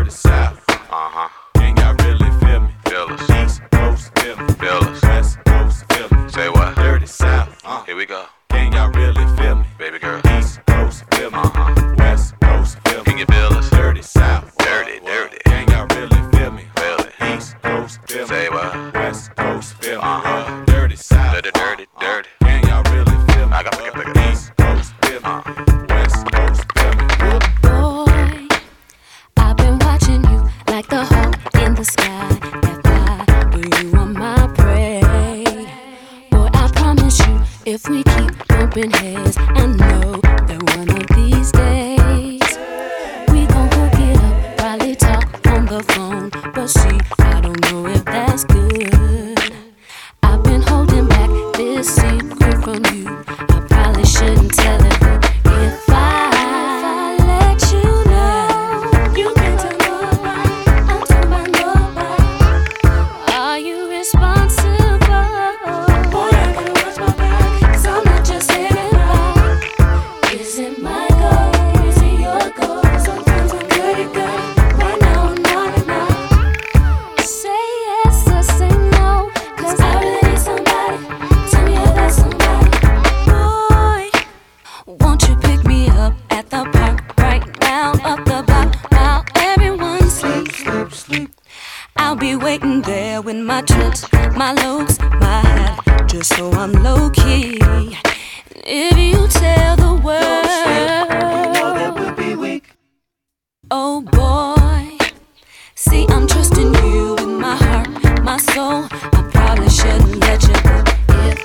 dirty south. Can y'all really feel me? Feel us. East Coast, feel me. Feel us. West Coast, feel me. Say what? Dirty south. Here we go. Can y'all really feel me? Baby girl. East Coast, feel me. West Coast, feel me. Can you feel us? Dirty south. Dirty, dirty. Can y'all really feel me? Feel it. East Coast, feel me. Say what? West Coast, feel me. Dirty south. Dirty, dirty, dirty. Can y'all really feel me? I got pick it. East Coast, feel me. West Coast, feel me. Boy, I've been watching you like the hawk in the sky. That fly, but you are my prey. Boy, I promise you, if we keep bumping heads, I know that one of these days we gon' hook it up, probably talk on the phone. But see, I don't know if that's good. I've been holding back this secret from you. I probably shouldn't tell it, but if I let you know, you can't tell nobody. I'm talking about nobody. Are you responsible? Boy, I gotta watch my back, 'cause I'm not just anybody. Is it my goal? Is it your goal? Sometimes I'm good at good. Right now I'm not enough. Say yes or say no, 'cause I really need somebody. Tell me if that's somebody. Boy, won't you pick me up at the park right now? Up the block while everyone sleeps. I'll be waiting there with my trips, my looks, my hat, just so I'm low key. If you tell the world, that would be weak. Oh boy, see I'm trusting you with my heart, my soul. I probably shouldn't let you go. If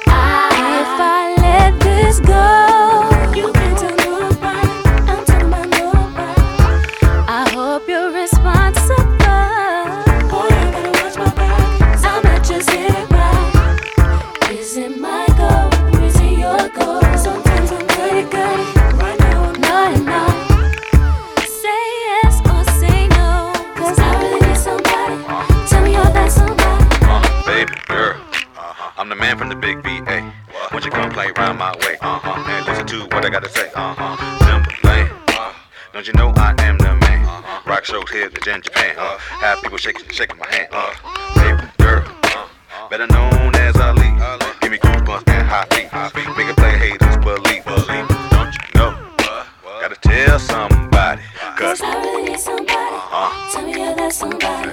I let this go, you can't tell nobody. I'm talking about nobody. I hope you're responsible. Boy, I gotta watch my back, 'cause I'm not just anybody. Is it my goal? Is it your goal? Sometimes I'm good at good. Right now I'm not enough. Say yes or say no, 'cause I really need somebody. Tell me you're that somebody. Baby girl. I'm the man from the big VA. Won't you come play round my way? And listen to what I gotta say. Timberland. Don't you know I am the man? Rock shows here in Japan. Have people shaking my hand. Baby girl. Better known as Ali. Give me goosebumps and hot feet. Make it play, haters believe. Don't you know? Gotta tell somebody. 'Cause I really need somebody. Tell me you're that somebody.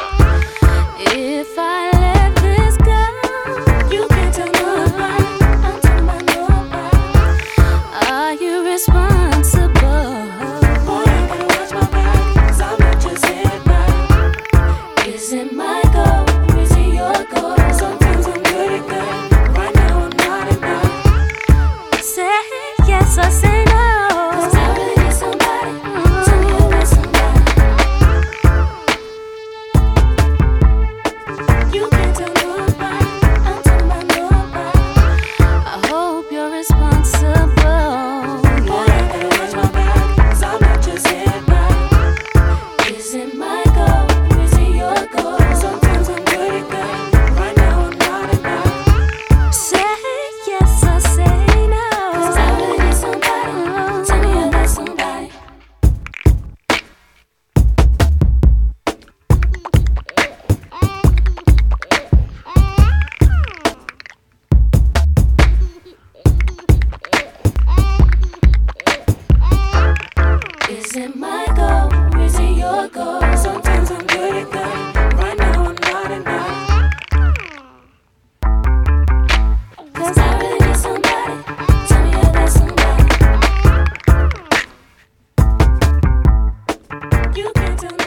If I let this go, you can't tell nobody. I'm talking about nobody. Are you responsible? Boy, I gotta watch my back, 'cause I'm not just anybody. Is it my goal? Is it your goal? Sometimes I'm good at good. Right now I'm not enough. Say yes or say no, 'cause I really need somebody. Tell me you're that somebody. You can't tell nobody. I'm talking about nobody. I hope you're responsible. Boy, I gotta watch my back, 'cause I'm not just anybody. Is it my goal? Is it your goal? Sometimes I'm good at good. Right now I'm not enough. Say yes or say no, 'cause I really need somebody. Tell me you're that somebody. Is it my goal? Is it your goal? Sometimes I'm good at good. Right now I'm not enough. 'Cause I really need somebody. Tell me you're that somebody. You can't tell me.